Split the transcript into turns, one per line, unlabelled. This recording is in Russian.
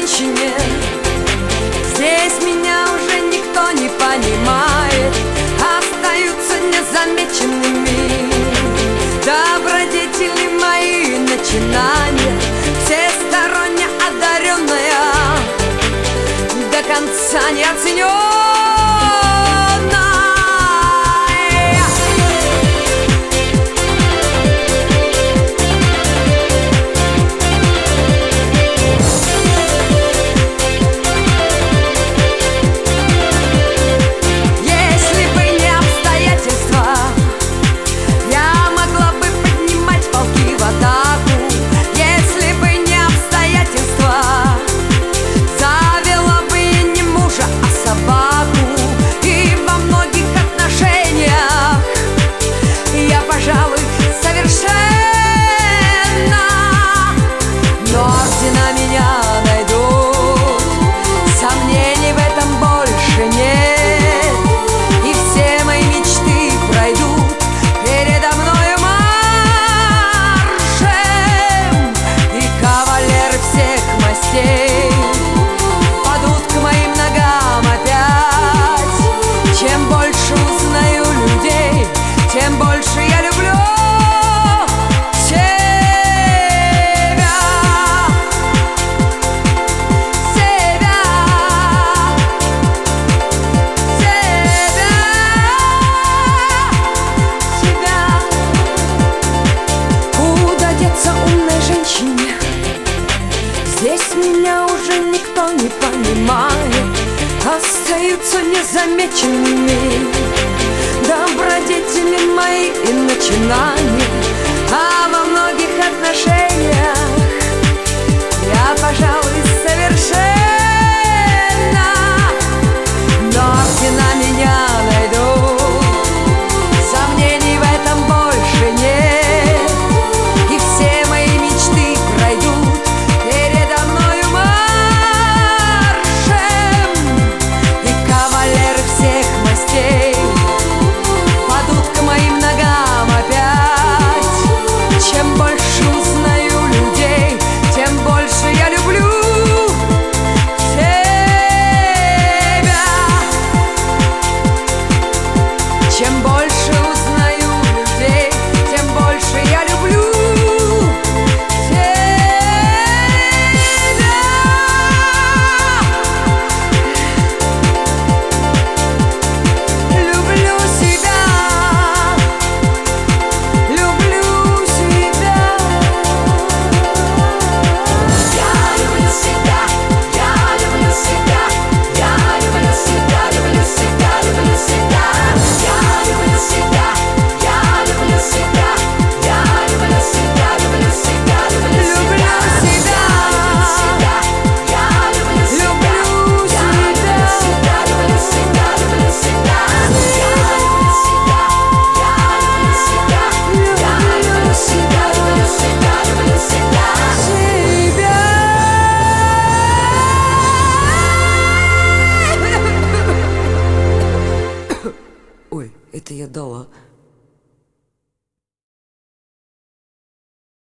женщине. Здесь меня уже никто не понимает, остаются незамеченными добродетели мои начинания. Всесторонне одаренная, до конца не оцененная. Пожалуй, совершенно. Но ордена меня найдут, сомнений в этом больше нет. И все мои мечты пройдут передо мною маршем. И кавалеры всех мастей падут к моим ногам опять. Чем больше узнаю людей, тем больше я люблю женщине. Здесь меня уже никто не понимает, остаются незамеченными добродетели мои и начинания, а во многих отношениях